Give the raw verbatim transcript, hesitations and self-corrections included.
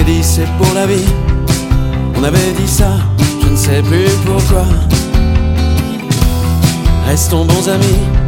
s'est dit c'est pour la vie. On avait dit ça, je ne sais plus pourquoi. Restons bons amis.